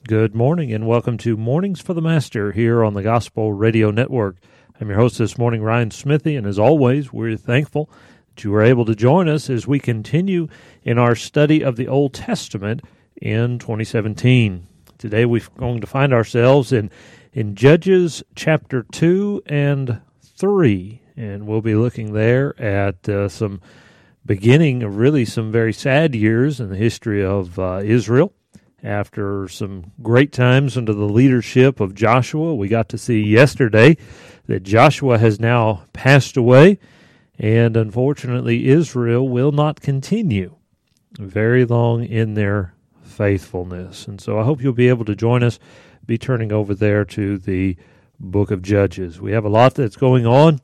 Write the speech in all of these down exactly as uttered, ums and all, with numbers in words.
Good morning and welcome to Mornings for the Master here on the Gospel Radio Network. I'm your host this morning, Ryan Smithy, and as always, we're thankful that you were able to join us as we continue in our study of the Old Testament in twenty seventeen. Today we're going to find ourselves in, in Judges chapter two and three, and we'll be looking there at uh, some beginning of really some very sad years in the history of uh, Israel. After some great times under the leadership of Joshua, we got to see yesterday that Joshua has now passed away, and unfortunately Israel will not continue very long in their faithfulness. And so I hope you'll be able to join us, be turning over there to the book of Judges. We have a lot that's going on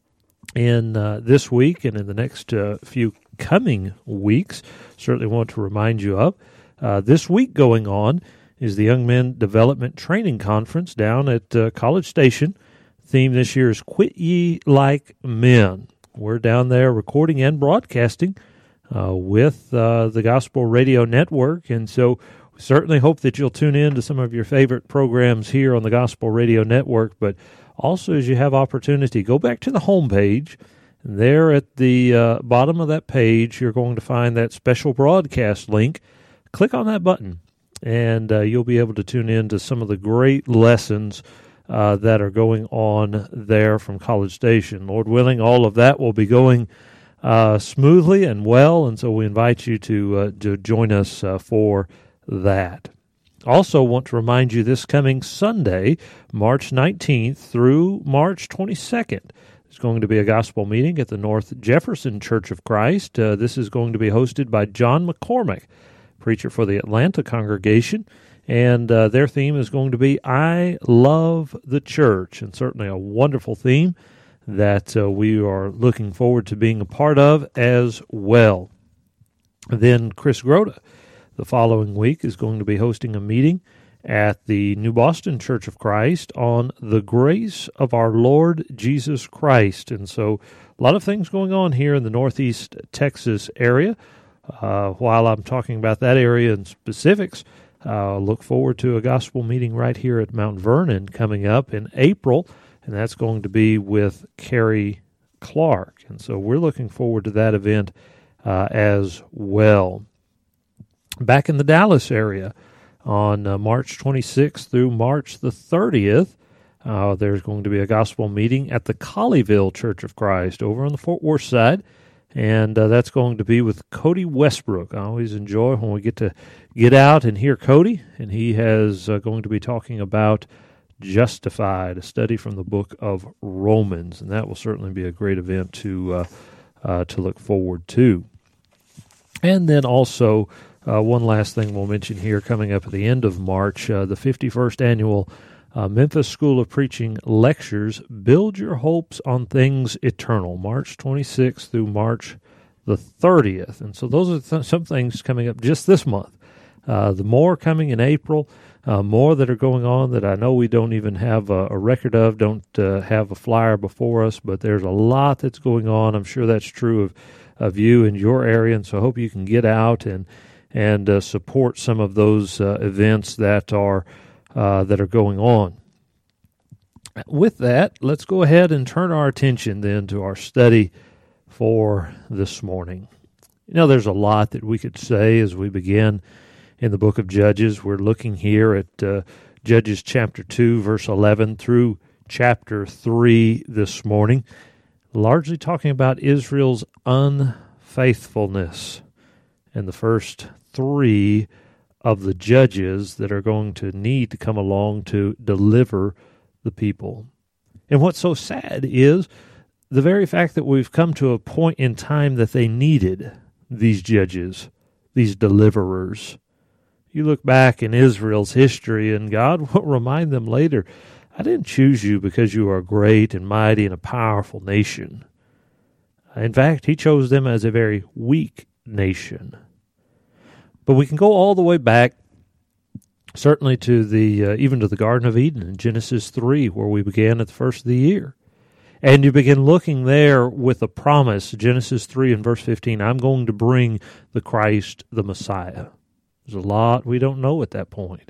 in uh, this week and in the next uh, few coming weeks. Certainly want to remind you of. Uh, this week going on is the Young Men Development Training Conference down at uh, College Station. Theme this year is Quit Ye Like Men. We're down there recording and broadcasting uh, with uh, the Gospel Radio Network, and so we certainly hope that you'll tune in to some of your favorite programs here on the Gospel Radio Network, but also as you have opportunity, go back to the homepage. And there at the uh, bottom of that page, you're going to find that special broadcast link. Click on that button, and uh, you'll be able to tune in to some of the great lessons uh, that are going on there from College Station. Lord willing, all of that will be going uh, smoothly and well, and so we invite you to, uh, to join us uh, for that. Also want to remind you this coming Sunday, March nineteenth through March twenty-second, there's going to be a gospel meeting at the North Jefferson Church of Christ. Uh, this is going to be hosted by John McCormick, preacher for the Atlanta congregation, and uh, their theme is going to be I Love the Church, and certainly a wonderful theme that uh, we are looking forward to being a part of as well. Then Chris Groda, the following week, is going to be hosting a meeting at the New Boston Church of Christ on the grace of our Lord Jesus Christ, and so a lot of things going on here in the Northeast Texas area. Uh, while I'm talking about that area in specifics, uh, look forward to a gospel meeting right here at Mount Vernon coming up in April, and that's going to be with Carrie Clark. And so we're looking forward to that event uh, as well. Back in the Dallas area on uh, March twenty-sixth through March the thirtieth, uh, there's going to be a gospel meeting at the Colleyville Church of Christ over on the Fort Worth side. And uh, that's going to be with Cody Westbrook. I always enjoy when we get to get out and hear Cody, and he has uh, going to be talking about Justified, a study from the book of Romans, and that will certainly be a great event to uh, uh, to look forward to. And then also, uh, one last thing we'll mention here coming up at the end of March, uh, the fifty-first annual Uh, Memphis School of Preaching Lectures, Build Your Hopes on Things Eternal, March twenty-sixth through March the thirtieth. And so those are th- some things coming up just this month. Uh, the more coming in April, uh, more that are going on that I know we don't even have a, a record of, don't uh, have a flyer before us, but there's a lot that's going on. I'm sure that's true of, of you and your area, and so I hope you can get out and, and uh, support some of those uh, events that are Uh, that are going on. With that, let's go ahead and turn our attention then to our study for this morning. You know, there's a lot that we could say as we begin in the book of Judges. We're looking here at uh, Judges chapter two, verse eleven through chapter three this morning, largely talking about Israel's unfaithfulness and the first three of the judges that are going to need to come along to deliver the people. And what's so sad is the very fact that we've come to a point in time that they needed these judges, these deliverers. You look back in Israel's history, and God will remind them later, I didn't choose you because you are great and mighty and a powerful nation. In fact, he chose them as a very weak nation. But we can go all the way back, certainly to the uh, even to the Garden of Eden in Genesis three, where we began at the first of the year. And you begin looking there with a promise, Genesis three and verse fifteen, I'm going to bring the Christ, the Messiah. There's a lot we don't know at that point.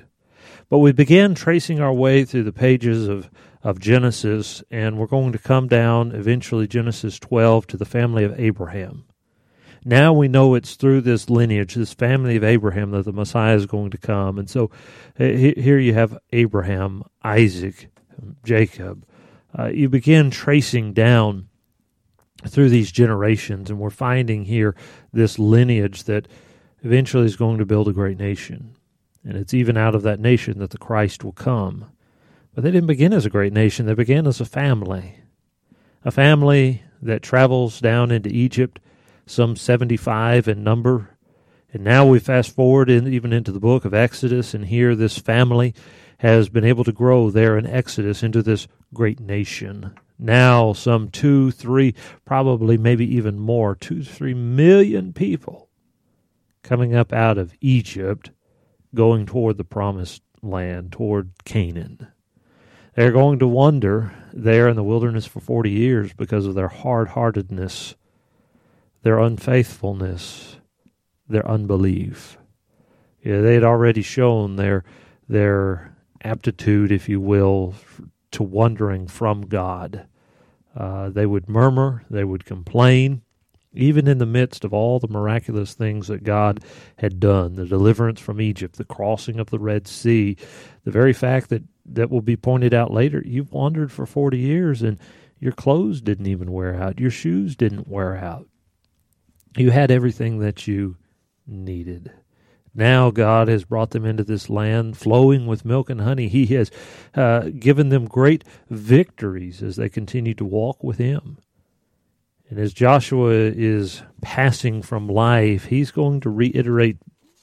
But we began tracing our way through the pages of, of Genesis, and we're going to come down eventually Genesis twelve to the family of Abraham. Now we know it's through this lineage, this family of Abraham, that the Messiah is going to come. And so uh, here you have Abraham, Isaac, Jacob. Uh, you begin tracing down through these generations, and we're finding here this lineage that eventually is going to build a great nation. And it's even out of that nation that the Christ will come. But they didn't begin as a great nation. They began as a family. A family that travels down into Egypt, some seventy-five in number. And now we fast forward in, even into the book of Exodus, and here this family has been able to grow there in Exodus into this great nation. Now some two, three, probably maybe even more, two, three million people coming up out of Egypt, going toward the promised land, toward Canaan. They're going to wander there in the wilderness for forty years because of their hard-heartedness, their unfaithfulness, their unbelief. Yeah, they had already shown their their aptitude, if you will, to wandering from God. Uh, they would murmur, they would complain, even in the midst of all the miraculous things that God had done, the deliverance from Egypt, the crossing of the Red Sea, the very fact that, that will be pointed out later, you've wandered for forty years and your clothes didn't even wear out, your shoes didn't wear out. You had everything that you needed. Now God has brought them into this land flowing with milk and honey. He has uh, given them great victories as they continue to walk with Him. And as Joshua is passing from life, he's going to reiterate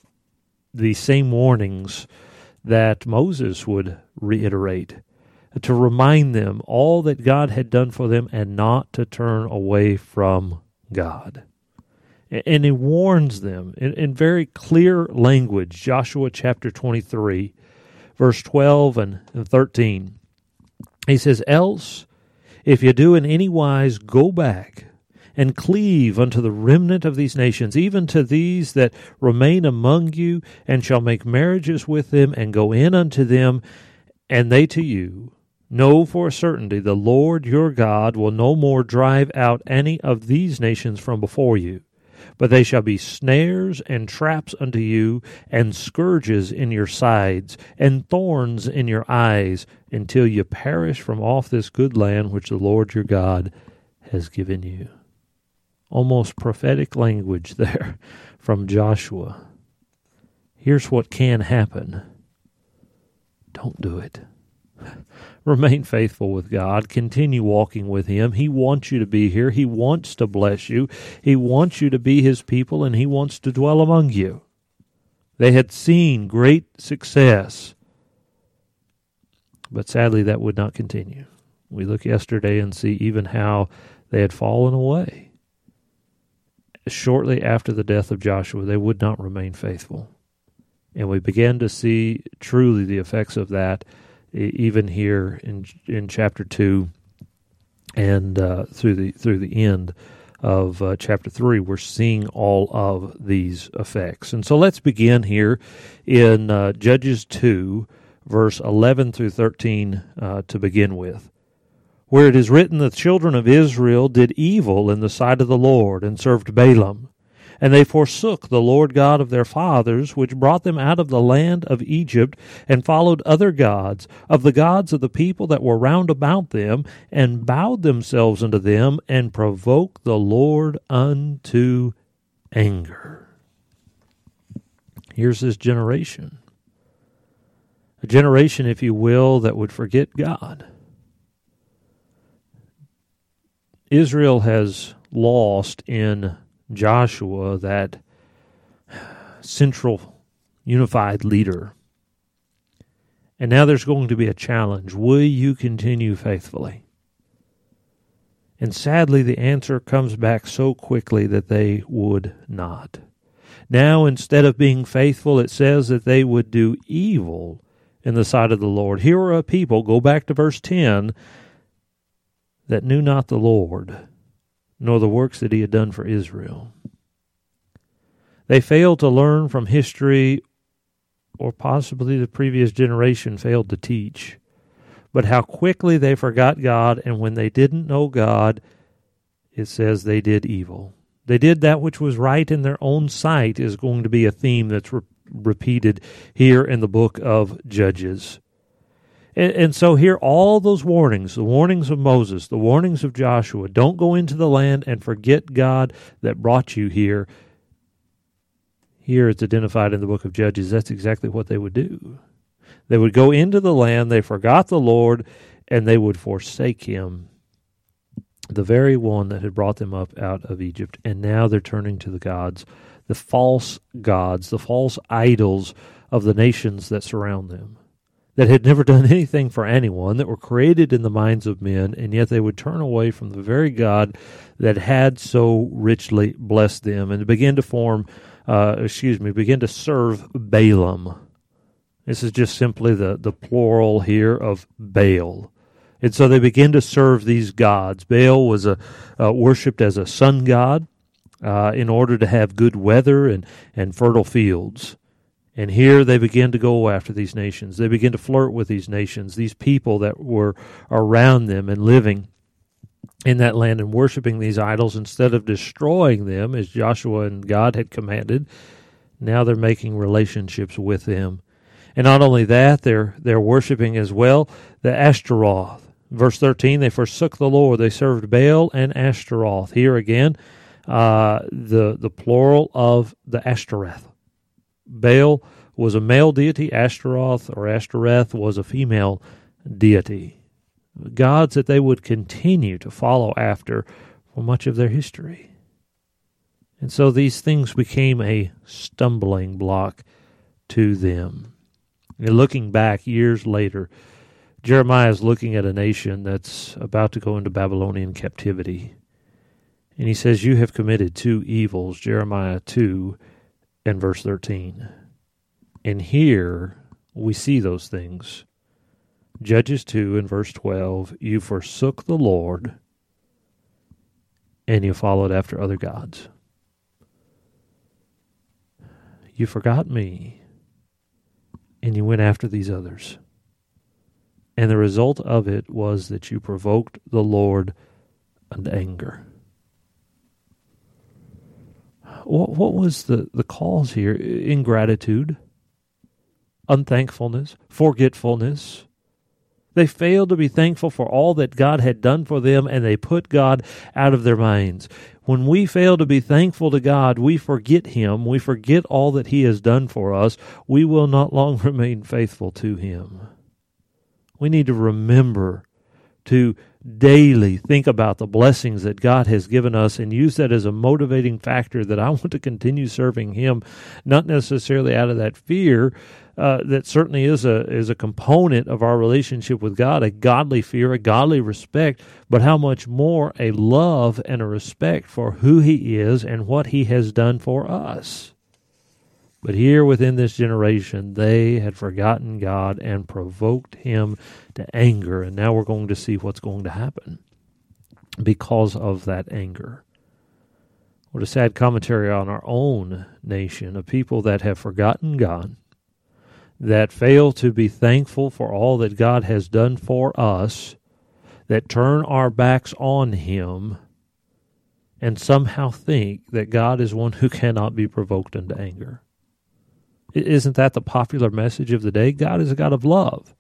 the same warnings that Moses would reiterate, to remind them all that God had done for them and not to turn away from God. And he warns them in, in very clear language, Joshua chapter twenty-three, verse twelve and thirteen. He says, "Else, if you do in any wise go back and cleave unto the remnant of these nations, even to these that remain among you, and shall make marriages with them, and go in unto them, and they to you, know for a certainty the Lord your God will no more drive out any of these nations from before you. But they shall be snares and traps unto you, and scourges in your sides, and thorns in your eyes, until you perish from off this good land which the Lord your God has given you." Almost prophetic language there from Joshua. Here's what can happen. Don't do it. Remain faithful with God. Continue walking with Him. He wants you to be here. He wants to bless you. He wants you to be His people, and He wants to dwell among you. They had seen great success, but sadly that would not continue. We look yesterday and see even how they had fallen away. Shortly after the death of Joshua, they would not remain faithful. And we began to see truly the effects of that even here in in chapter two and uh, through the through the end of uh, chapter three. We're seeing all of these effects. And so let's begin here in uh, Judges two, verse eleven through thirteen uh, to begin with, where it is written, "The children of Israel did evil in the sight of the Lord, and served Balaam. And they forsook the Lord God of their fathers, which brought them out of the land of Egypt, and followed other gods, of the gods of the people that were round about them, and bowed themselves unto them, and provoked the Lord unto anger." Here's this generation. A generation, if you will, that would forget God. Israel has lost in Joshua that central unified leader. And now there's going to be a challenge. Will you continue faithfully? And sadly, the answer comes back so quickly that they would not. Now, instead of being faithful, it says that they would do evil in the sight of the Lord. Here are a people, go back to verse ten, that knew not the Lord, nor the works that He had done for Israel. They failed to learn from history or possibly the previous generation failed to teach. But how quickly they forgot God, and when they didn't know God, it says they did evil. They did that which was right in their own sight is going to be a theme that's re- repeated here in the book of Judges. And, and so here all those warnings, the warnings of Moses, the warnings of Joshua, don't go into the land and forget God that brought you here. Here it's identified in the book of Judges. That's exactly what they would do. They would go into the land, they forgot the Lord, and they would forsake him, the very one that had brought them up out of Egypt. And now they're turning to the gods, the false gods, the false idols of the nations that surround them, that had never done anything for anyone, that were created in the minds of men, and yet they would turn away from the very God that had so richly blessed them, and begin to form, uh, excuse me, begin to serve Balaam. This is just simply the, the plural here of Baal. And so they begin to serve these gods. Baal was a, uh, worshipped as a sun god uh, in order to have good weather and, and fertile fields. And here they begin to go after these nations. They begin to flirt with these nations, these people that were around them and living in that land and worshiping these idols. Instead of destroying them, as Joshua and God had commanded, now they're making relationships with them. And not only that, they're they're worshiping as well the Ashtaroth. Verse thirteen, they forsook the Lord. They served Baal and Ashtaroth. Here again, uh, the, the plural of the Ashtoreth. Baal was a male deity. Ashtaroth or Ashtoreth was a female deity. Gods that they would continue to follow after for much of their history. And so these things became a stumbling block to them. And looking back years later, Jeremiah is looking at a nation that's about to go into Babylonian captivity. And he says, you have committed two evils, Jeremiah two and verse thirteen. And here we see those things. Judges two and verse twelve, you forsook the Lord, and you followed after other gods. You forgot me, and you went after these others. And the result of it was that you provoked the Lord unto anger. What, what was the, the cause here? Ingratitude, unthankfulness, forgetfulness. They failed to be thankful for all that God had done for them, and they put God out of their minds. When we fail to be thankful to God, we forget Him. We forget all that He has done for us. We will not long remain faithful to Him. We need to remember to daily think about the blessings that God has given us and use that as a motivating factor that I want to continue serving Him, not necessarily out of that fear. Uh, that certainly is a is a component of our relationship with God, a godly fear, a godly respect, but how much more a love and a respect for who He is and what He has done for us. But here within this generation, they had forgotten God and provoked Him to anger, and now we're going to see what's going to happen because of that anger. What a sad commentary on our own nation, a people that have forgotten God, that fail to be thankful for all that God has done for us, that turn our backs on Him, and somehow think that God is one who cannot be provoked into anger. Isn't that the popular message of the day? God is a God of love.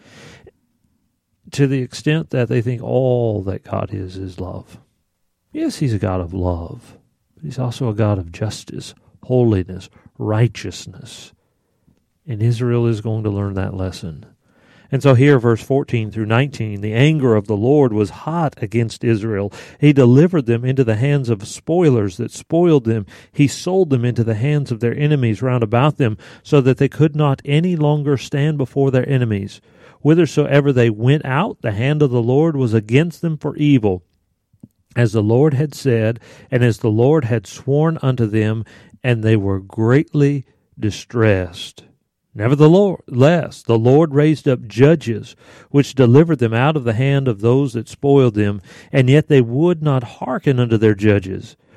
To the extent that they think all that God is is love. Yes, He's a God of love, but He's also a God of justice, holiness, righteousness. And Israel is going to learn that lesson. And so here, verse fourteen through nineteen, the anger of the Lord was hot against Israel. He delivered them into the hands of spoilers that spoiled them. He sold them into the hands of their enemies round about them, so that they could not any longer stand before their enemies. Whithersoever they went out, the hand of the Lord was against them for evil, as the Lord had said, and as the Lord had sworn unto them, and they were greatly distressed. Nevertheless, the Lord raised up judges, which delivered them out of the hand of those that spoiled them, and yet they would not hearken unto their judges,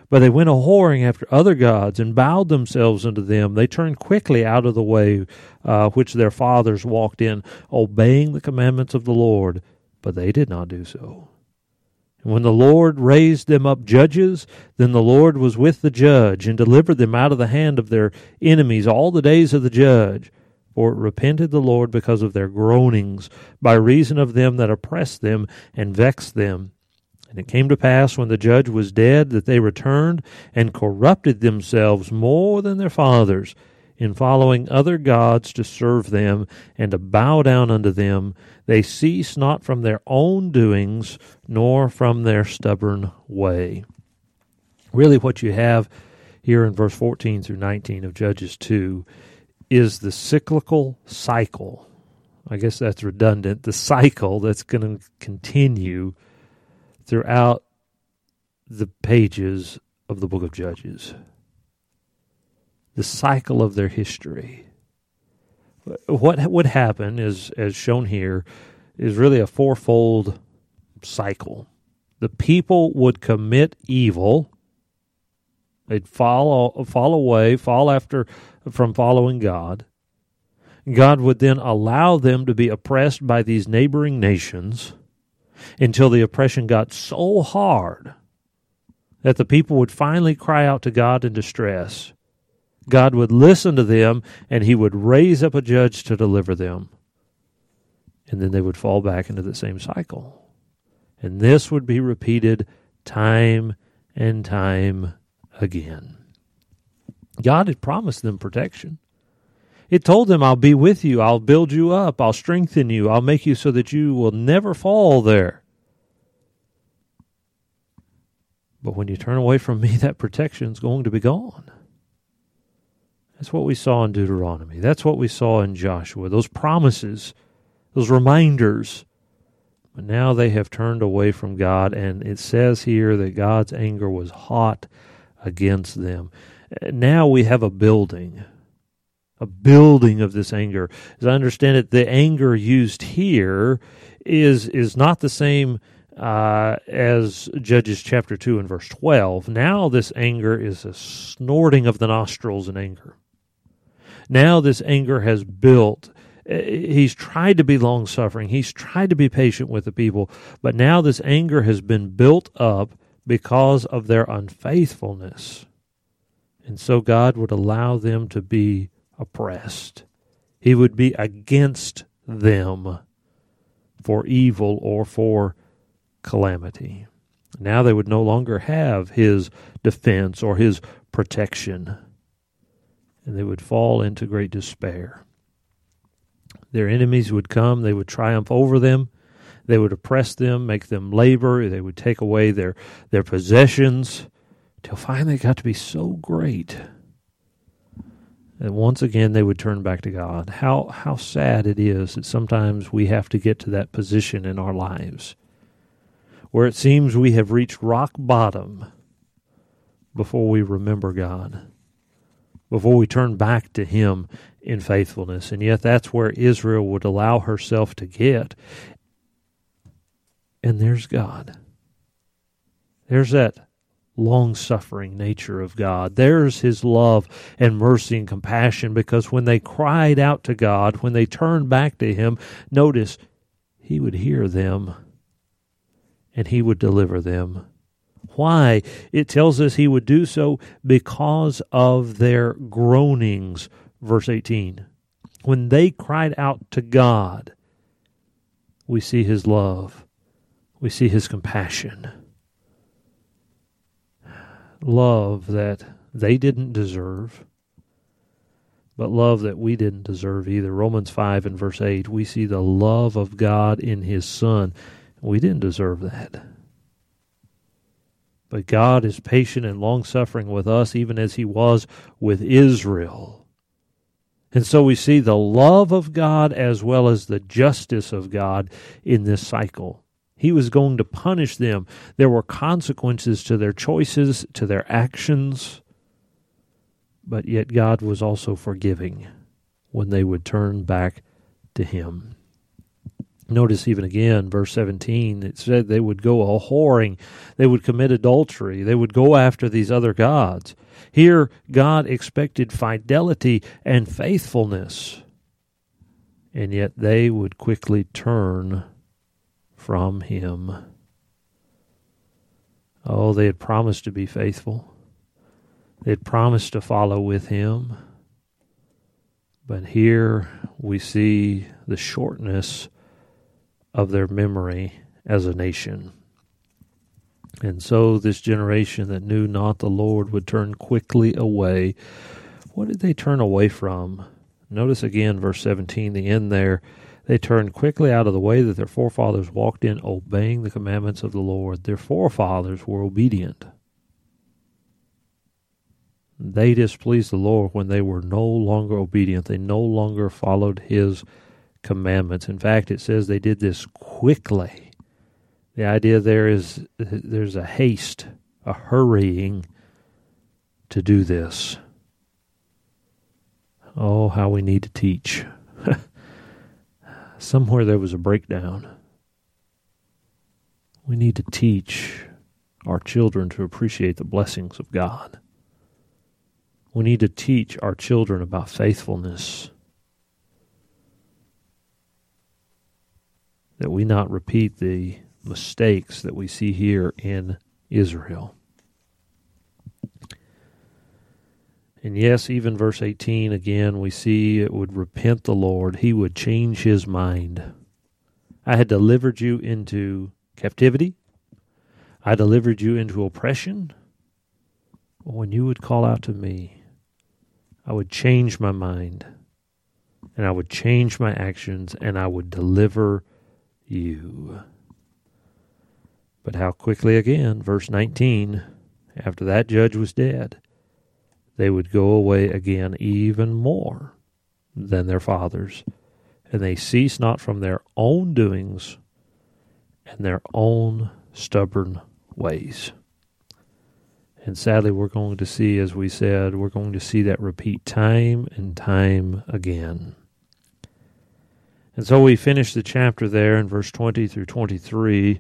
But they went a-whoring after other gods and bowed themselves unto them. They turned quickly out of the way uh, which their fathers walked in, obeying the commandments of the Lord, but they did not do so. And when the Lord raised them up judges, then the Lord was with the judge, and delivered them out of the hand of their enemies all the days of the judge. For it repented the Lord because of their groanings, by reason of them that oppressed them and vexed them. And it came to pass, when the judge was dead, that they returned and corrupted themselves more than their fathers, in following other gods to serve them and to bow down unto them. They cease not from their own doings, nor from their stubborn way. Really what you have here in verse fourteen through nineteen of Judges two is the cyclical cycle. I guess that's redundant. The cycle that's going to continue throughout the pages of the book of Judges. The cycle of their history. What would happen is, as shown here, is really a fourfold cycle. The people would commit evil. They'd fall, fall away, fall after from following God. God would then allow them to be oppressed by these neighboring nations until the oppression got so hard that the people would finally cry out to God in distress. God would listen to them, and he would raise up a judge to deliver them. And then they would fall back into the same cycle. And this would be repeated time and time again. God had promised them protection. It told them, I'll be with you, I'll build you up, I'll strengthen you, I'll make you so that you will never fall there. But when you turn away from me, that protection is going to be gone. That's what we saw in Deuteronomy. That's what we saw in Joshua. Those promises, those reminders. But now they have turned away from God, and it says here that God's anger was hot against them. Now we have a building. A building of this anger. As I understand it, the anger used here is is not the same uh, as Judges chapter two and verse twelve. Now this anger is a snorting of the nostrils in anger. Now this anger has built. He's tried to be long-suffering. He's tried to be patient with the people. But now this anger has been built up because of their unfaithfulness. And so God would allow them to be oppressed. He would be against them for evil or for calamity. Now they would no longer have his defense or his protection, and they would fall into great despair. Their enemies would come, they would triumph over them, they would oppress them, make them labor, they would take away their, their possessions, till finally it got to be so great and once again they would turn back to God. How how sad it is that sometimes we have to get to that position in our lives where it seems we have reached rock bottom before we remember God, before we turn back to him in faithfulness. And yet that's where Israel would allow herself to get. And there's God. There's that long-suffering nature of God. There's his love and mercy and compassion, because when they cried out to God, when they turned back to him, notice, he would hear them and he would deliver them. Why? It tells us he would do so because of their groanings. Verse eighteen. When they cried out to God, we see his love. We see his compassion. Love that they didn't deserve, but love that we didn't deserve either. Romans five and verse eight, we see the love of God in his Son. We didn't deserve that. But God is patient and long-suffering with us, even as he was with Israel. And so we see the love of God as well as the justice of God in this cycle. He was going to punish them. There were consequences to their choices, to their actions. But yet God was also forgiving when they would turn back to him. Notice even again, verse seventeen, it said they would go a whoring, they would commit adultery, they would go after these other gods. Here, God expected fidelity and faithfulness, and yet they would quickly turn from Him. Oh, they had promised to be faithful. They had promised to follow with Him. But here we see the shortness of their memory as a nation. And so this generation that knew not the Lord would turn quickly away. What did they turn away from? Notice again verse seventeen, the end there. They turned quickly out of the way that their forefathers walked in, obeying the commandments of the Lord. Their forefathers were obedient. They displeased the Lord when they were no longer obedient. They no longer followed His commandments. In fact, it says they did this quickly. The idea there is there's a haste, a hurrying to do this. Oh, how we need to teach. Somewhere there was a breakdown. We need to teach our children to appreciate the blessings of God. We need to teach our children about faithfulness, that we not repeat the mistakes that we see here in Israel. And yes, even verse eighteen, again, we see it would repent the Lord. He would change His mind. I had delivered you into captivity. I delivered you into oppression. But when you would call out to me, I would change my mind, and I would change my actions, and I would deliver you. But how quickly again, verse nineteen, after that judge was dead, they would go away again even more than their fathers, and they cease not from their own doings and their own stubborn ways. And sadly, we're going to see, as we said, we're going to see that repeat time and time again. And so we finish the chapter there in verse twenty through twenty-three.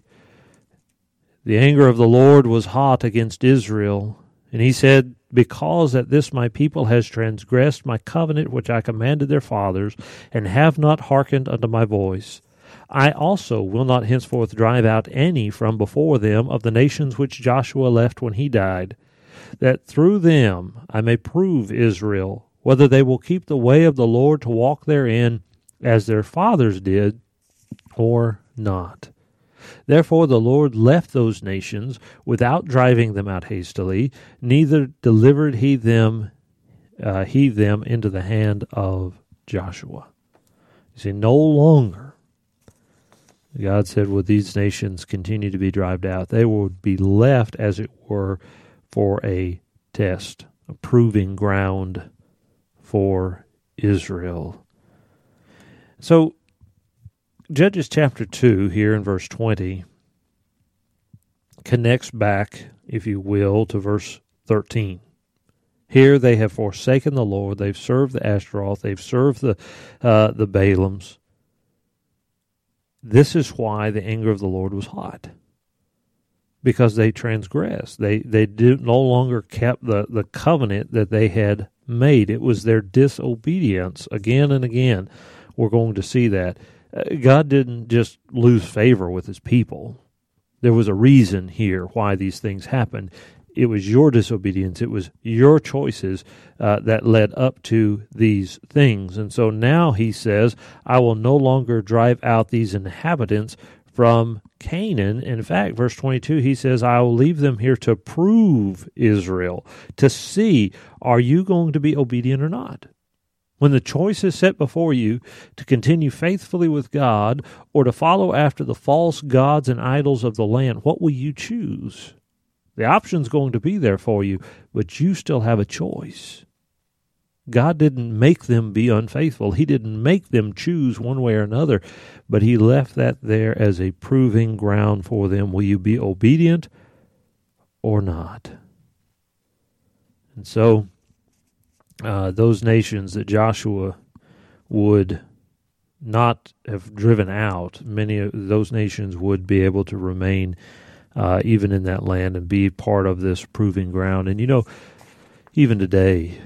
The anger of the Lord was hot against Israel, and He said, because at this my people has transgressed my covenant which I commanded their fathers, and have not hearkened unto my voice, I also will not henceforth drive out any from before them of the nations which Joshua left when he died, that through them I may prove Israel, whether they will keep the way of the Lord to walk therein, as their fathers did, or not. Therefore the Lord left those nations without driving them out hastily, neither delivered he them uh, he them into the hand of Joshua. You see, no longer, God said, would these nations continue to be driven out. They would be left, as it were, for a test, a proving ground for Israel. So, Judges chapter two, here in verse twenty, connects back, if you will, to verse thirteen. Here they have forsaken the Lord, they've served the Ashtaroth, they've served the uh, the Baalams. This is why the anger of the Lord was hot, because they transgressed. They they did, no longer kept the, the covenant that they had made. It was their disobedience again and again. We're going to see that. God didn't just lose favor with His people. There was a reason here why these things happened. It was your disobedience. It was your choices uh, that led up to these things. And so now He says, I will no longer drive out these inhabitants from Canaan. In fact, verse twenty-two, He says, I will leave them here to prove Israel, to see, are you going to be obedient or not? When the choice is set before you to continue faithfully with God or to follow after the false gods and idols of the land, what will you choose? The option's going to be there for you, but you still have a choice. God didn't make them be unfaithful. He didn't make them choose one way or another, but He left that there as a proving ground for them. Will you be obedient or not? And so, Uh, those nations that Joshua would not have driven out, many of those nations would be able to remain uh, even in that land and be part of this proving ground. And you know, even today,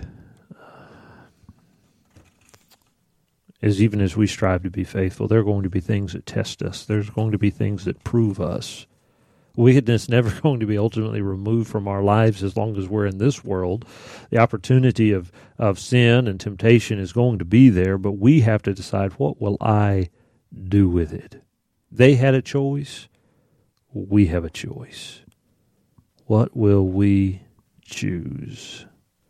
as even as we strive to be faithful, there are going to be things that test us. There's going to be things that prove us. Wickedness never going to be ultimately removed from our lives as long as we're in this world. The opportunity of, of sin and temptation is going to be there, but we have to decide, what will I do with it? They had a choice. We have a choice. What will we choose?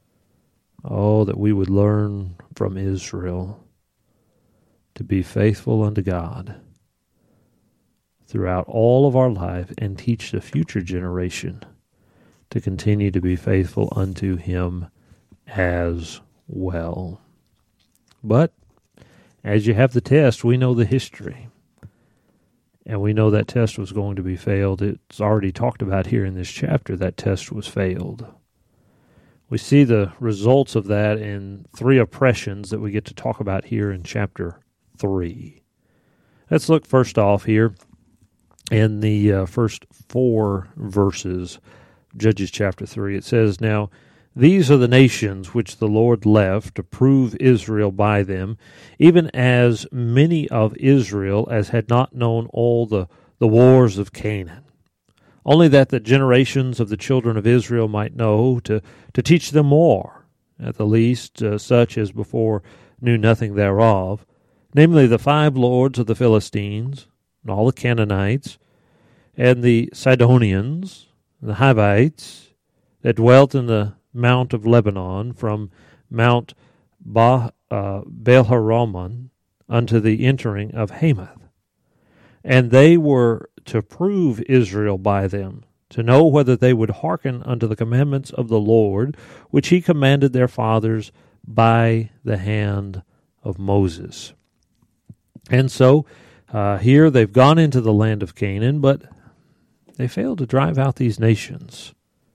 Oh, that we would learn from Israel to be faithful unto God throughout all of our life, and teach the future generation to continue to be faithful unto Him as well. But as you have the test, we know the history, and we know that test was going to be failed. It's already talked about here in this chapter. That test was failed. We see the results of that in three oppressions that we get to talk about here in chapter three. Let's look first off here in the uh, first four verses, Judges chapter three. It says, "Now these are the nations which the Lord left to prove Israel by them, even as many of Israel as had not known all the, the wars of Canaan, only that the generations of the children of Israel might know, to, to teach them more, at the least uh, such as before knew nothing thereof, namely the five lords of the Philistines, and all the Canaanites, and the Sidonians, and the Hivites, that dwelt in the Mount of Lebanon, from Mount ba, uh, Baal-Hermon unto the entering of Hamath. And they were to prove Israel by them, to know whether they would hearken unto the commandments of the Lord, which He commanded their fathers by the hand of Moses." And so, uh, here they've gone into the land of Canaan, but they failed to drive out these nations.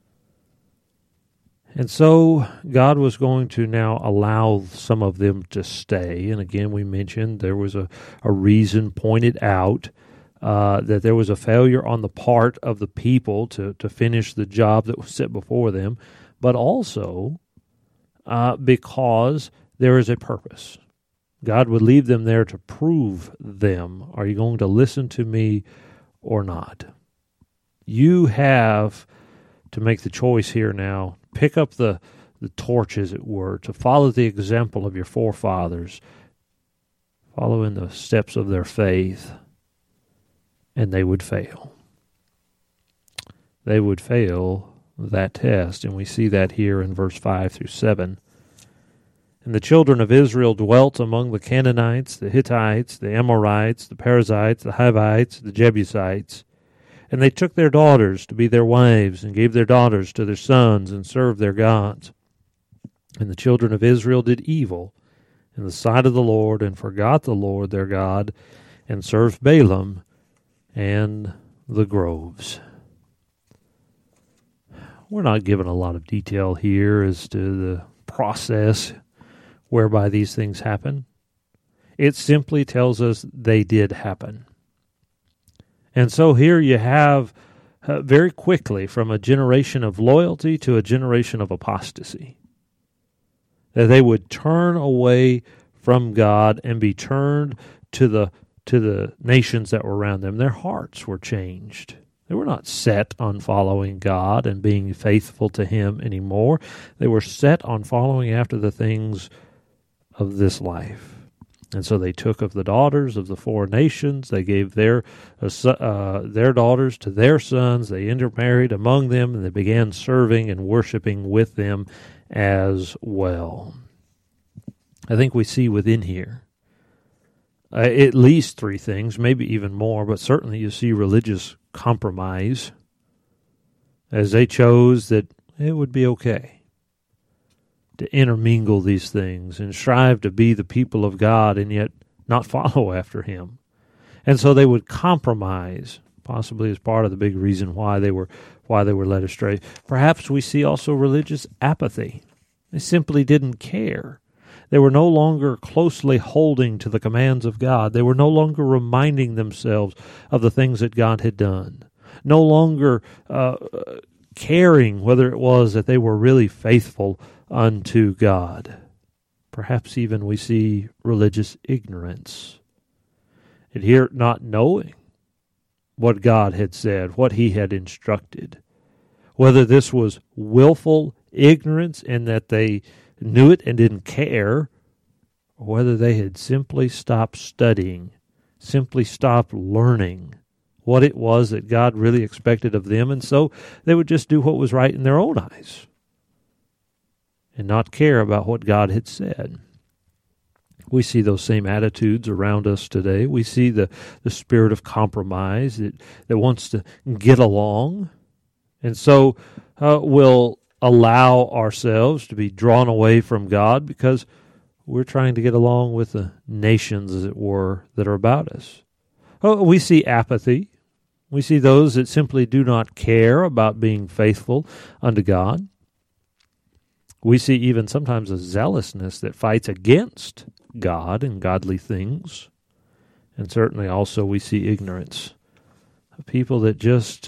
And so God was going to now allow some of them to stay. And again, we mentioned there was a, a reason pointed out uh, that there was a failure on the part of the people to, to finish the job that was set before them, but also uh, because there is a purpose. God would leave them there to prove them. Are you going to listen to me or not? You have to make the choice here now. Pick up the, the torch, as it were, to follow the example of your forefathers, follow in the steps of their faith, and they would fail. They would fail that test, and we see that here in verse five through seven. "And the children of Israel dwelt among the Canaanites, the Hittites, the Amorites, the Perizzites, the Hivites, the Jebusites. And they took their daughters to be their wives, and gave their daughters to their sons, and served their gods. And the children of Israel did evil in the sight of the Lord, and forgot the Lord their God, and served Balaam and the groves." We're not given a lot of detail here as to the process whereby these things happen. It simply tells us they did happen. And so here you have uh, very quickly from a generation of loyalty to a generation of apostasy. That they would turn away from God and be turned to the to the nations that were around them. Their hearts were changed. They were not set on following God and being faithful to Him anymore. They were set on following after the things of this life. And so they took of the daughters of the four nations. They gave their uh, their daughters to their sons. They intermarried among them, and they began serving and worshiping with them as well. I think we see within here uh, at least three things, maybe even more, but certainly you see religious compromise as they chose that it would be okay to intermingle these things and strive to be the people of God and yet not follow after Him. And so they would compromise, possibly as part of the big reason why they were why they were led astray. Perhaps we see also religious apathy. They simply didn't care. They were no longer closely holding to the commands of God. They were no longer reminding themselves of the things that God had done. No longer uh, caring whether it was that they were really faithful unto God. Perhaps even we see religious ignorance. And here, not knowing what God had said, what he had instructed. Whether this was willful ignorance in that they knew it and didn't care, or whether they had simply stopped studying, simply stopped learning what it was that God really expected of them, and so they would just do what was right in their own eyes and not care about what God had said. We see those same attitudes around us today. We see the, the spirit of compromise that, that wants to get along, and so uh, we'll allow ourselves to be drawn away from God because we're trying to get along with the nations, as it were, that are about us. Oh, we see apathy. We see those that simply do not care about being faithful unto God. We see even sometimes a zealousness that fights against God and godly things. And certainly also we see ignorance. People that just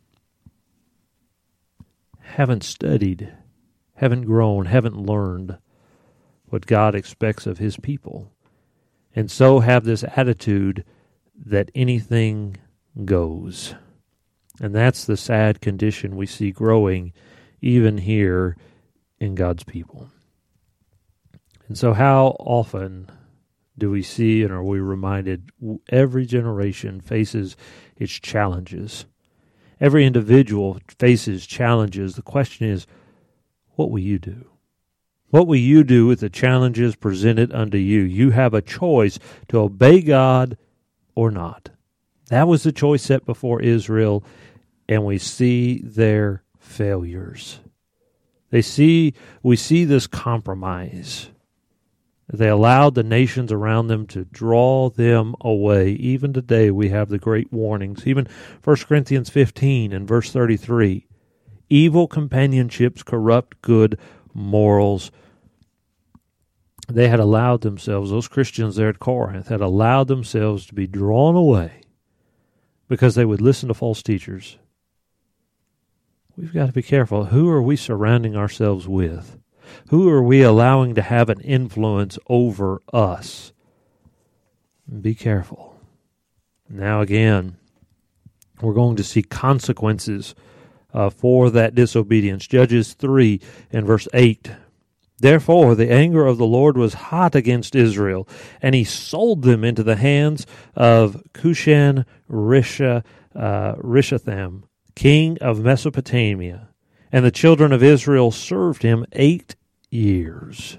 haven't studied, haven't grown, haven't learned what God expects of his people, and so have this attitude that anything goes. And that's the sad condition we see growing even here in God's people. And so how often do we see and are we reminded every generation faces its challenges? Every individual faces challenges. The question is, what will you do? What will you do with the challenges presented unto you? You have a choice to obey God or not. That was the choice set before Israel, and we see their failures. They see, we see this compromise. They allowed the nations around them to draw them away. Even today we have the great warnings. Even First Corinthians fifteen and verse thirty-three. Evil companionships corrupt good morals. They had allowed themselves, those Christians there at Corinth, had allowed themselves to be drawn away because they would listen to false teachers. We've got to be careful. Who are we surrounding ourselves with? Who are we allowing to have an influence over us? Be careful. Now again, we're going to see consequences uh, for that disobedience. Judges three and verse eight. Therefore the anger of the Lord was hot against Israel, and he sold them into the hands of Cushan Risha, uh, Rishatham, king of Mesopotamia. And the children of Israel served him eight years.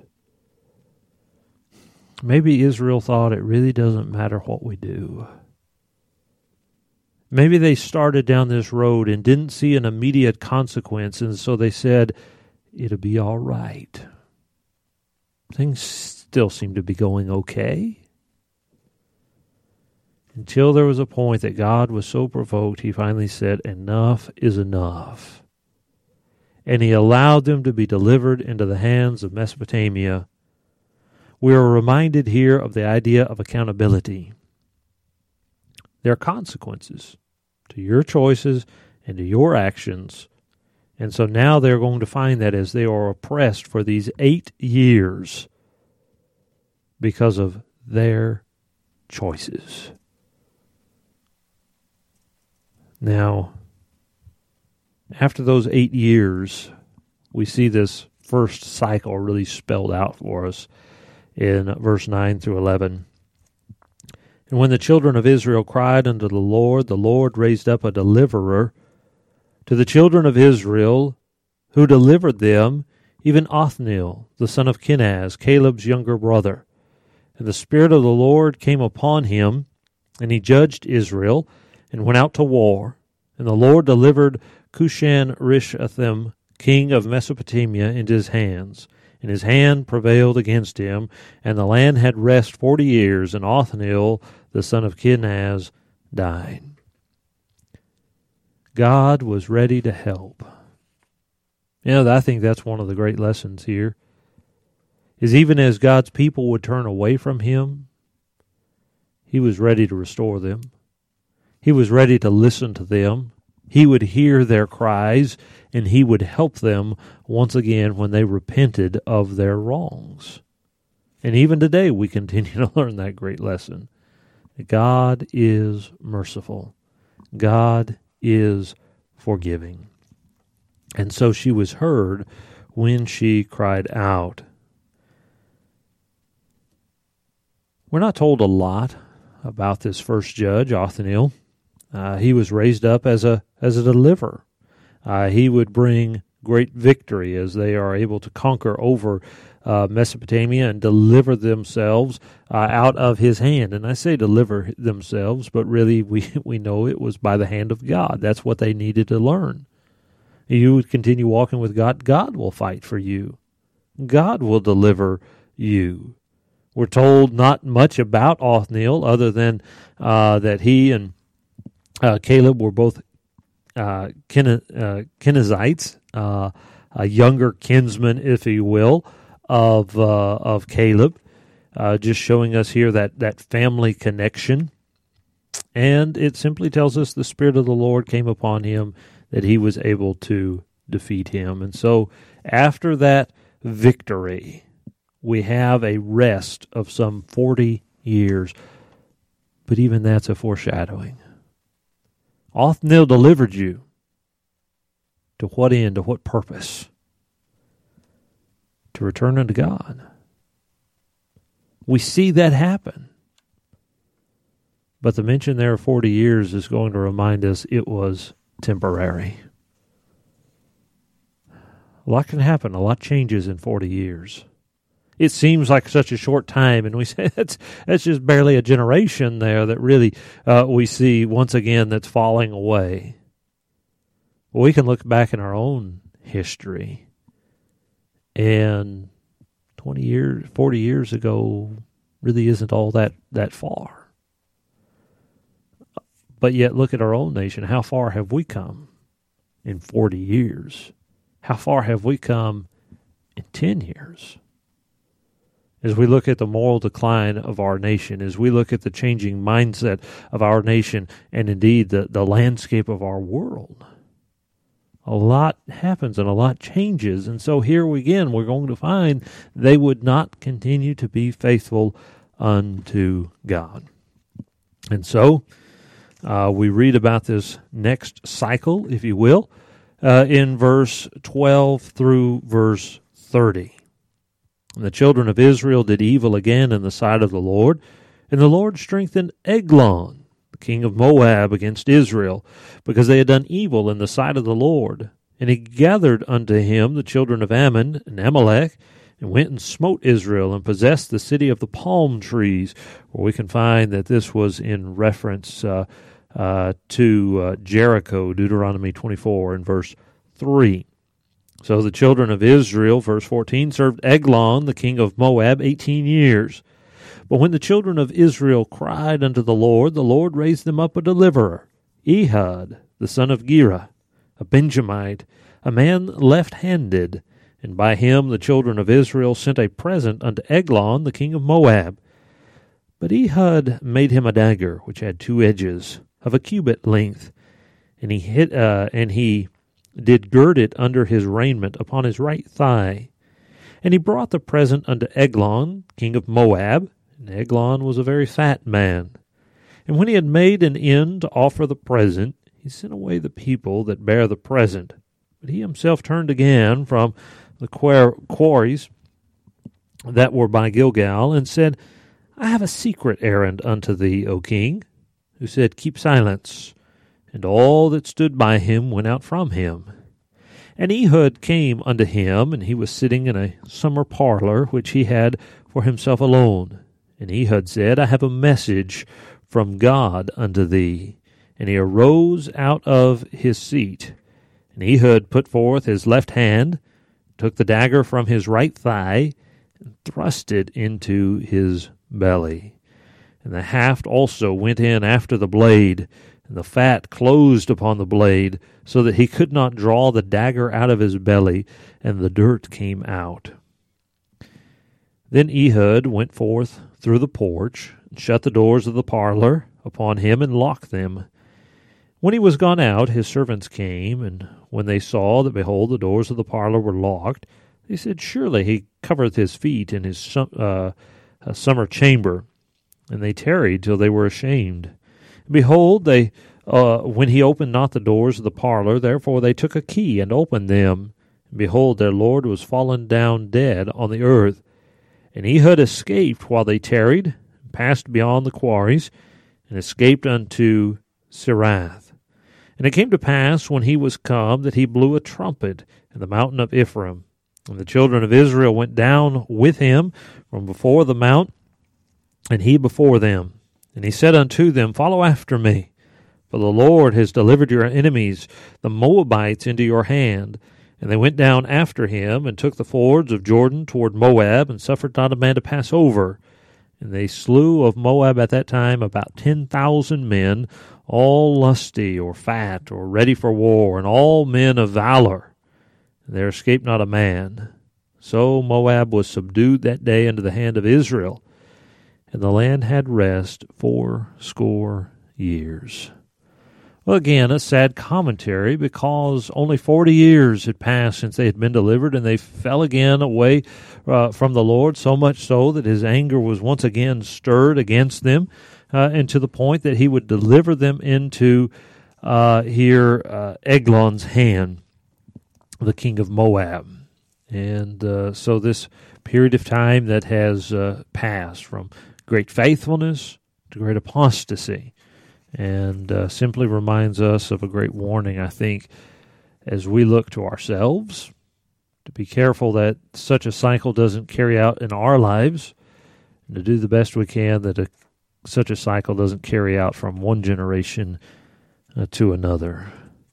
Maybe Israel thought it really doesn't matter what we do. Maybe they started down this road and didn't see an immediate consequence, and so they said, it'll be all right. Things still seem to be going okay. Until there was a point that God was so provoked, he finally said, enough is enough. And he allowed them to be delivered into the hands of Mesopotamia. We are reminded here of the idea of accountability. There are consequences to your choices and to your actions. And so now they're going to find that as they are oppressed for these eight years because of their choices. Now, after those eight years, we see this first cycle really spelled out for us in verse nine through eleven. And when the children of Israel cried unto the Lord, the Lord raised up a deliverer to the children of Israel, who delivered them, even Othniel, the son of Kenaz, Caleb's younger brother. And the Spirit of the Lord came upon him, and he judged Israel, and went out to war. And the Lord delivered Cushan Rishathaim, king of Mesopotamia, into his hands. And his hand prevailed against him, and the land had rest forty years, and Othniel, the son of Kenaz, died. God was ready to help. You know, I think that's one of the great lessons here, is even as God's people would turn away from him, he was ready to restore them. He was ready to listen to them. He would hear their cries, and he would help them once again when they repented of their wrongs. And even today we continue to learn that great lesson. God is merciful. God is forgiving. And so she was heard when she cried out. We're not told a lot about this first judge, Othniel. Uh, he was raised up as a as a deliverer. Uh, he would bring great victory as they are able to conquer over uh, Mesopotamia and deliver themselves uh, out of his hand. And I say deliver themselves, but really we, we know it was by the hand of God. That's what they needed to learn. You would continue walking with God. God will fight for you. God will deliver you. We're told not much about Othniel other than uh, that he and uh, Caleb were both uh, Ken- uh, Kenizzites, uh, a younger kinsman, if you will, of uh, of Caleb, uh, just showing us here that, that family connection. And it simply tells us the Spirit of the Lord came upon him, that he was able to defeat him. And so after that victory, we have a rest of some forty years. But even that's a foreshadowing. Othniel delivered you. To what end? To what purpose? To return unto God. We see that happen. But the mention there of forty years is going to remind us it was temporary. A lot can happen. A lot changes in forty years. It seems like such a short time, and we say that's that's just barely a generation there that really uh, we see once again that's falling away. Well, we can look back in our own history, and twenty years, forty years ago really isn't all that, that far. But yet look at our own nation. How far have we come in forty years? How far have we come in ten years? As we look at the moral decline of our nation, as we look at the changing mindset of our nation, and indeed the, the landscape of our world, a lot happens and a lot changes. And so here we, again, we're going to find they would not continue to be faithful unto God. And so uh, we read about this next cycle, if you will, uh, in verse twelve through verse thirty. And the children of Israel did evil again in the sight of the Lord, and the Lord strengthened Eglon, the king of Moab, against Israel, because they had done evil in the sight of the Lord. And he gathered unto him the children of Ammon and Amalek, and went and smote Israel, and possessed the city of the palm trees, where we can find that this was in reference uh, uh, to uh, Jericho, Deuteronomy twenty-four and verse three. So the children of Israel, verse fourteen, served Eglon, the king of Moab, eighteen years. But when the children of Israel cried unto the Lord, the Lord raised them up a deliverer, Ehud, the son of Gera, a Benjamite, a man left-handed. And by him the children of Israel sent a present unto Eglon, the king of Moab. But Ehud made him a dagger, which had two edges, of a cubit length, and he hit, uh, and he did gird it under his raiment upon his right thigh. And he brought the present unto Eglon, king of Moab, and Eglon was a very fat man. And when he had made an end to offer the present, he sent away the people that bare the present. But he himself turned again from the quarries that were by Gilgal, and said, I have a secret errand unto thee, O king. Who said, Keep silence. And all that stood by him went out from him. And Ehud came unto him, and he was sitting in a summer parlor, which he had for himself alone. And Ehud said, I have a message from God unto thee. And he arose out of his seat. And Ehud put forth his left hand, took the dagger from his right thigh, and thrust it into his belly. And the haft also went in after the blade, and the fat closed upon the blade, so that he could not draw the dagger out of his belly, and the dirt came out. Then Ehud went forth through the porch, and shut the doors of the parlor upon him, and locked them. When he was gone out, his servants came, and when they saw that, behold, the doors of the parlor were locked, they said, Surely he covereth his feet in his uh, summer chamber. And they tarried till they were ashamed. And behold, they uh, when he opened not the doors of the parlor, therefore they took a key and opened them. And behold, their lord was fallen down dead on the earth. And Ehud escaped while they tarried, and passed beyond the quarries, and escaped unto Sirath. And it came to pass, when he was come, that he blew a trumpet in the mountain of Ephraim. And the children of Israel went down with him from before the mount, and he before them. And he said unto them, Follow after me, for the Lord has delivered your enemies, the Moabites, into your hand. And they went down after him, and took the fords of Jordan toward Moab, and suffered not a man to pass over. And they slew of Moab at that time about ten thousand men, all lusty or fat or ready for war, and all men of valor. And there escaped not a man. So Moab was subdued that day into the hand of Israel, and the land had rest fourscore years. Well, again, a sad commentary, because only forty years had passed since they had been delivered, and they fell again away uh, from the Lord, so much so that his anger was once again stirred against them, uh, and to the point that he would deliver them into uh, here uh, Eglon's hand, the king of Moab. And uh, so this period of time that has uh, passed from great faithfulness to great apostasy, and uh, simply reminds us of a great warning, I think, as we look to ourselves, to be careful that such a cycle doesn't carry out in our lives, and to do the best we can that a, such a cycle doesn't carry out from one generation uh, to another.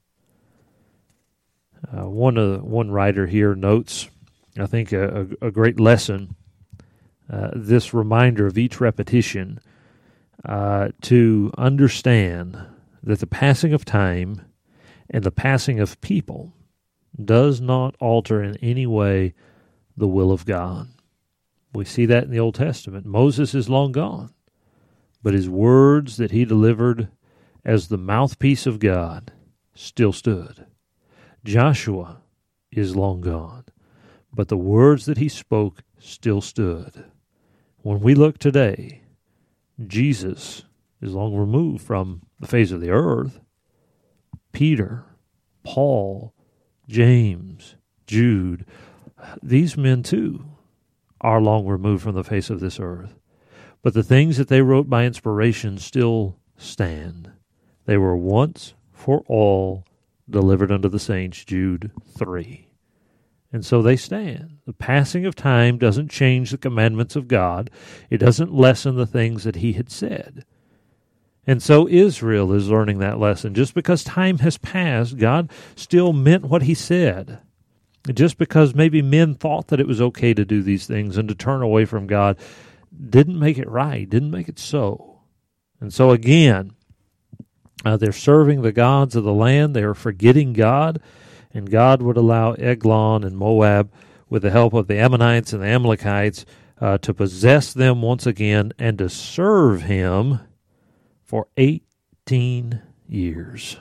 Uh, one uh, one writer here notes, I think, a, a, a great lesson, uh, this reminder of each repetition, Uh, to understand that the passing of time and the passing of people does not alter in any way the will of God. We see that in the Old Testament. Moses is long gone, but his words that he delivered as the mouthpiece of God still stood. Joshua is long gone, but the words that he spoke still stood. When we look today, Jesus is long removed from the face of the earth. Peter, Paul, James, Jude, these men too are long removed from the face of this earth. But the things that they wrote by inspiration still stand. They were once for all delivered unto the saints, Jude three. And so they stand. The passing of time doesn't change the commandments of God. It doesn't lessen the things that he had said. And so Israel is learning that lesson. Just because time has passed, God still meant what he said. Just because maybe men thought that it was okay to do these things and to turn away from God, didn't make it right, didn't make it so. And so again, uh, they're serving the gods of the land. They are forgetting God. And God would allow Eglon and Moab, with the help of the Ammonites and the Amalekites, uh, to possess them once again and to serve him for eighteen years.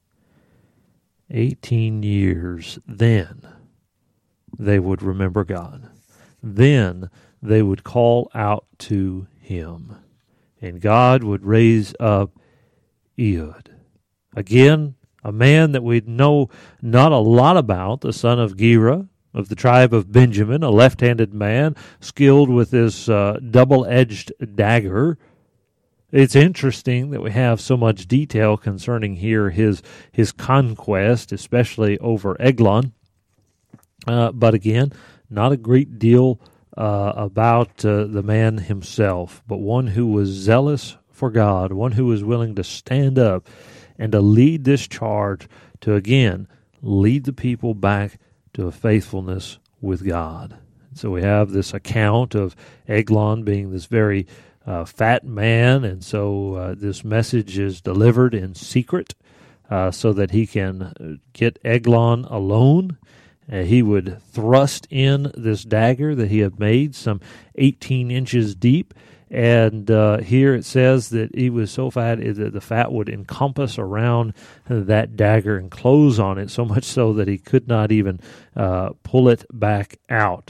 Eighteen years. Then they would remember God. Then they would call out to him. And God would raise up Ehud. Again, a man that we know not a lot about, the son of Gera, of the tribe of Benjamin, a left-handed man, skilled with this uh, double-edged dagger. It's interesting that we have so much detail concerning here his his conquest, especially over Eglon. Uh, but again, not a great deal uh, about uh, the man himself, but one who was zealous for God, one who was willing to stand up and to lead this charge to, again, lead the people back to a faithfulness with God. So we have this account of Eglon being this very uh, fat man, and so uh, this message is delivered in secret uh, so that he can get Eglon alone, Uh, he would thrust in this dagger that he had made, some eighteen inches deep, and uh, here it says that he was so fat that the fat would encompass around that dagger and close on it, so much so that he could not even uh, pull it back out.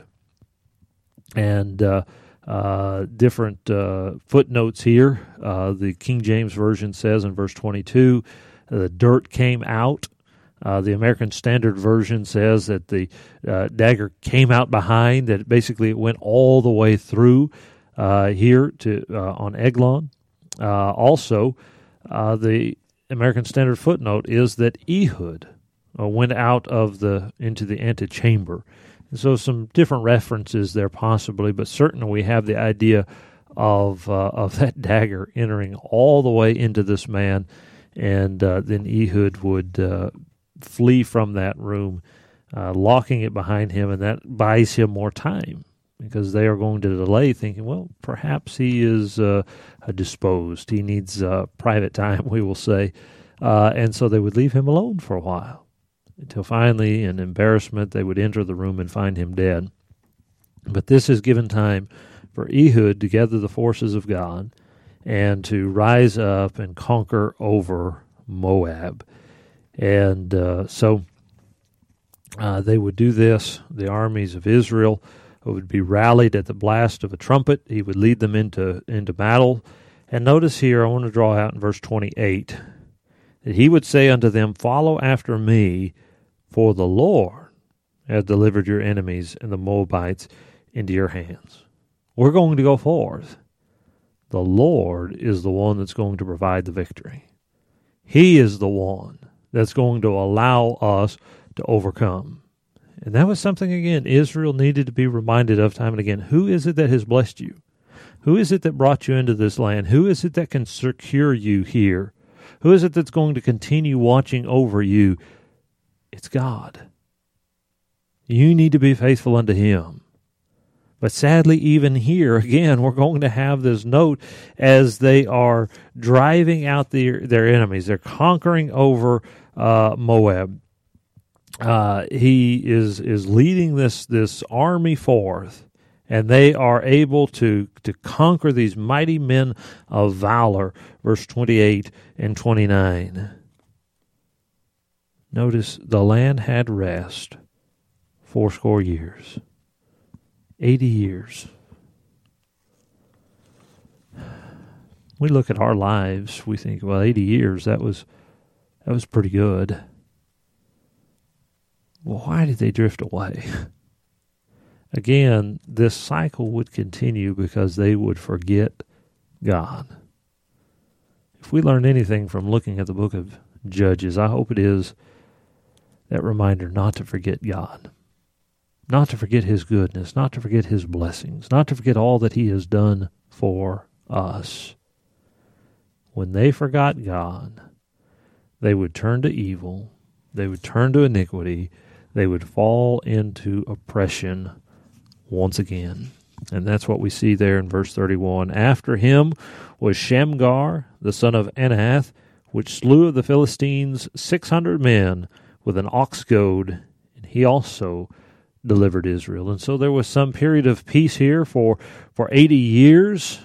And uh, uh, different uh, footnotes here. Uh, the King James Version says in verse twenty-two, the dirt came out. Uh, the American Standard Version says that the uh, dagger came out behind, that basically it went all the way through uh, here to uh, on Eglon. Uh, also, uh, the American Standard footnote is that Ehud uh, went out of the into the antechamber. And so some different references there possibly, but certainly we have the idea of uh, of that dagger entering all the way into this man, and uh, then Ehud would uh, flee from that room, uh, locking it behind him, and that buys him more time because they are going to delay, thinking, well, perhaps he is uh, disposed. He needs uh, private time, we will say. Uh, and so they would leave him alone for a while until finally, in embarrassment, they would enter the room and find him dead. But this is given time for Ehud to gather the forces of God and to rise up and conquer over Moab. And uh, so uh, they would do this. The armies of Israel would be rallied at the blast of a trumpet. He would lead them into, into battle. And notice here, I want to draw out in verse twenty-eight, that he would say unto them, follow after me, for the Lord has delivered your enemies and the Moabites into your hands. We're going to go forth. The Lord is the one that's going to provide the victory. He is the one that's going to allow us to overcome. And that was something, again, Israel needed to be reminded of time and again. Who is it that has blessed you? Who is it that brought you into this land? Who is it that can secure you here? Who is it that's going to continue watching over you? It's God. You need to be faithful unto Him. But sadly, even here, again, we're going to have this note as they are driving out their, their enemies. They're conquering over uh, Moab. Uh, he is is leading this this army forth, and they are able to, to conquer these mighty men of valor. Verse twenty-eight and twenty-nine. Notice, the land had rest fourscore years. Eighty years. We look at our lives, we think, well, eighty years, that was that was pretty good. Well, why did they drift away? Again, this cycle would continue because they would forget God. If we learn anything from looking at the book of Judges, I hope it is that reminder not to forget God. Not to forget His goodness, not to forget His blessings, not to forget all that He has done for us. When they forgot God, they would turn to evil, they would turn to iniquity, they would fall into oppression once again. And that's what we see there in verse thirty-one. After him was Shamgar, the son of Anahath, which slew of the Philistines six hundred men with an ox goad, and he also delivered Israel. And so there was some period of peace here for, for eighty years,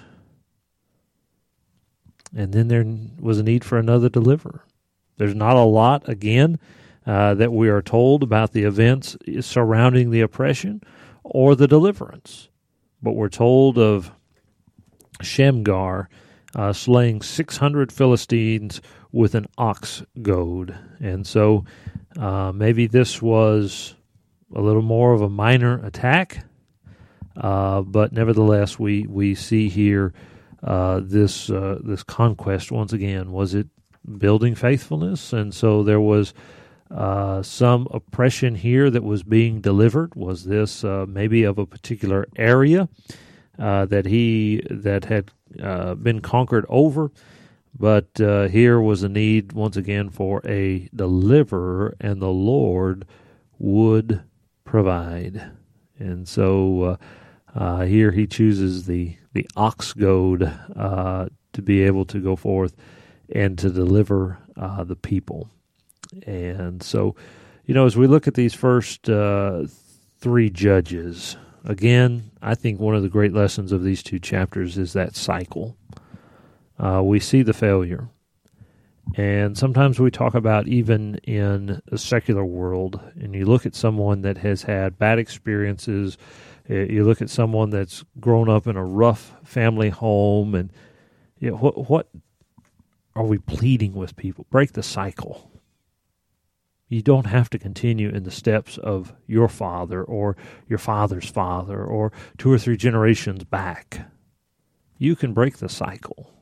and then there was a need for another deliverer. There's not a lot, again, uh, that we are told about the events surrounding the oppression or the deliverance. But we're told of Shamgar uh, slaying six hundred Philistines with an ox goad. And so uh, maybe this was a little more of a minor attack, uh, but nevertheless, we, we see here uh, this uh, this conquest once again. Was it building faithfulness? And so there was uh, some oppression here that was being delivered. Was this uh, maybe of a particular area uh, that he that had uh, been conquered over? But uh, here was a need once again for a deliverer, and the Lord would provide. And so uh, uh, here he chooses the, the ox goad uh, to be able to go forth and to deliver uh, the people. And so you know, as we look at these first uh, three judges, again, I think one of the great lessons of these two chapters is that cycle. Uh, we see the failure. And sometimes we talk about even in a secular world, and you look at someone that has had bad experiences, you look at someone that's grown up in a rough family home, and you know, what, what are we pleading with people? Break the cycle. You don't have to continue in the steps of your father or your father's father or two or three generations back. You can break the cycle.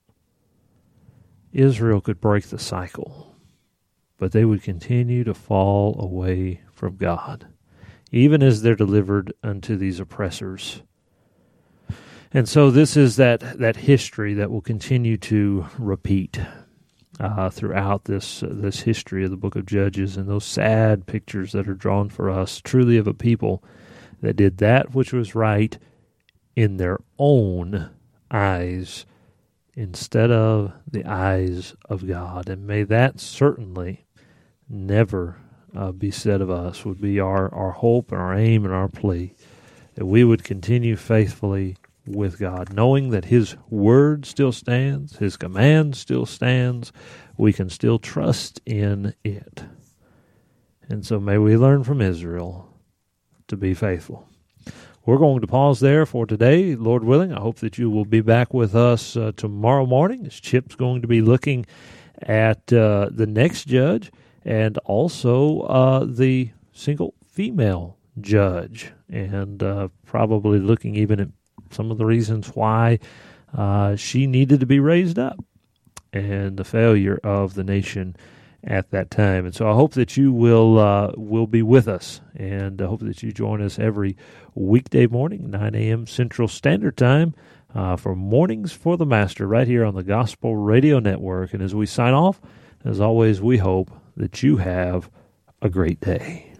Israel could break the cycle, but they would continue to fall away from God, even as they're delivered unto these oppressors. And so this is that, that history that will continue to repeat uh, throughout this uh, this history of the book of Judges, and those sad pictures that are drawn for us truly of a people that did that which was right in their own eyes instead of the eyes of God. And may that certainly never uh, be said of us, would be our, our hope and our aim and our plea, that we would continue faithfully with God, knowing that His word still stands, His command still stands, we can still trust in it. And so may we learn from Israel to be faithful. We're going to pause there for today, Lord willing. I hope that you will be back with us uh, tomorrow morning, as Chip's going to be looking at uh, the next judge and also uh, the single female judge, and uh, probably looking even at some of the reasons why uh, she needed to be raised up and the failure of the nation at that time. And so I hope that you will uh, will be with us, and I hope that you join us every weekday morning, nine a.m. Central Standard Time, uh, for Mornings for the Master, right here on the Gospel Radio Network. And as we sign off, as always, we hope that you have a great day.